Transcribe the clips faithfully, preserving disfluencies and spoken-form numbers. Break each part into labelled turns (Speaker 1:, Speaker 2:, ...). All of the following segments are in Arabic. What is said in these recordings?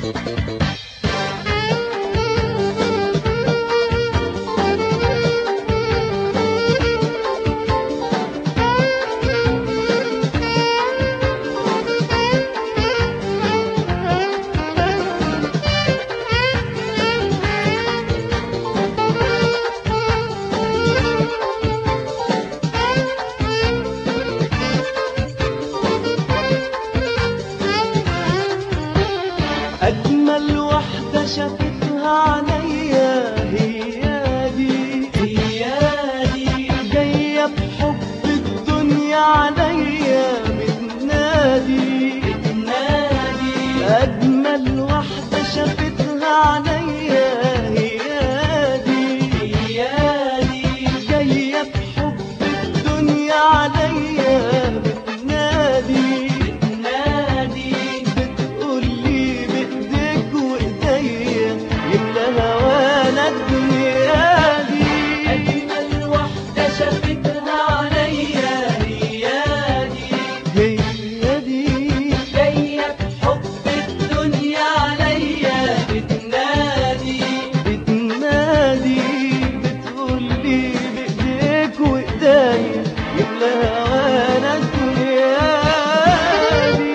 Speaker 1: أجمل واحدة شافتها عليا هي دي، هي دي جاية بحب الدنيا عليا بتنادي، بتنادي أجمل واحدة شافتها عليا هي دي، هي دي جاية بحب الدنيا عليا بتنادي، بتنادي بتقولي بإيديك وإيديا يملى هوانا الدنيا دي. أجمل واحدة شافتها عليا هي دي، هي دي جاية بحب الدنيا عليا بتنادي، بتنادي بتقولي بإيديك وإيديا يملى هوانا الدنيا دي.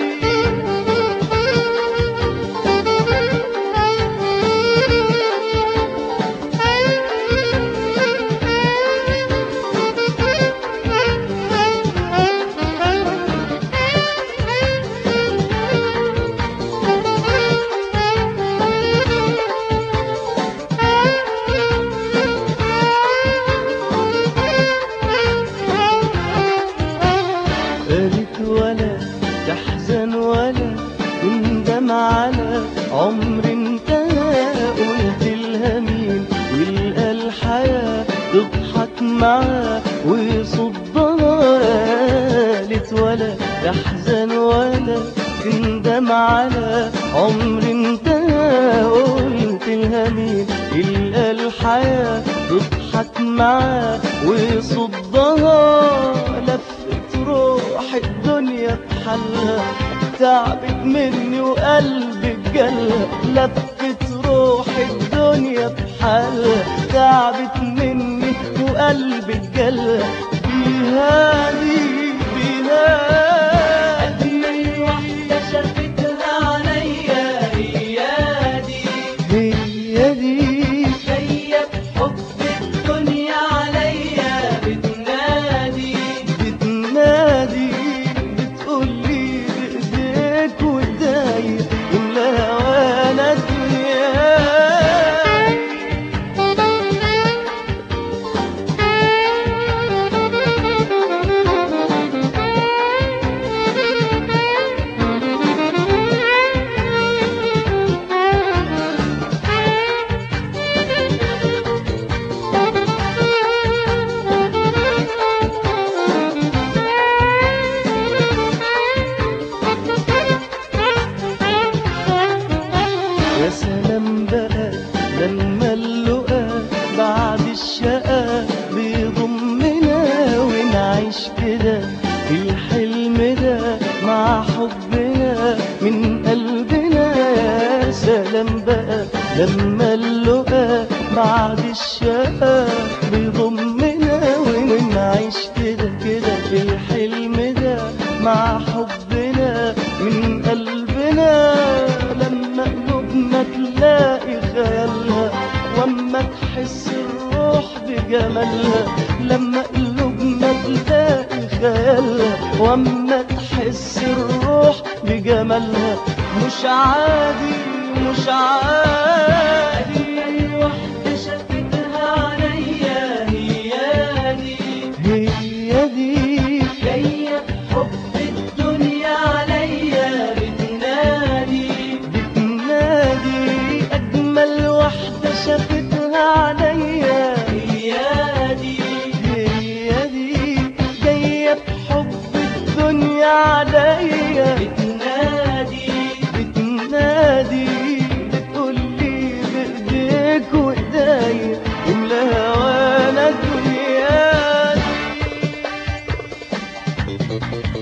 Speaker 1: قالت ولا تحزن ولا تندم على عمر انتهى، قلت لها مين يلقى الحياة تضحك معاه ويصدها. قالت ولا تحزن ولا تندم على عمر انتهى، قلت لها مين يلقى الحياة تضحك معاه ويصدها. لفت روح الدنيا بحالها تعبت مني وقلبي جالها، لفت روح الدنيا بحالها تعبت مني وقلبي جالها. بيها دي بيها أجمل واحدة شافتها عليا هي دي، هي دي جاية بحب الدنيا عليا بتنادي، بتنادي بتقولي بإيديك وإيديا يملى هوانا الدنيا. يا سلام بقى لما اللقا بعد الشقا بيضمنا ونعيش كده في الحلم ده مع حبنا من قلبنا. يا سلام بقى لما اللقا بعد الشقا بيضمنا ونعيش كده كده في الحلم ده مع حبنا من قلبنا. لما قلوبنا تلاقي خيالها واما تحس الروح بجمالها، لما قلوبنا تلاقي خيالها واما تحس الروح بجمالها. مش عادي مش عادي واحدة شافتها عليا هي دي، هي دي جاية بحب الدنيا عليا بتنادي، بتنادي أجمل واحدة شافتها عليا هي دي، هي دي جاية بحب الدنيا عليا بتنادي، بتنادي بتقولي بإيديك وإيديا يملى هوانا الدنيا دي.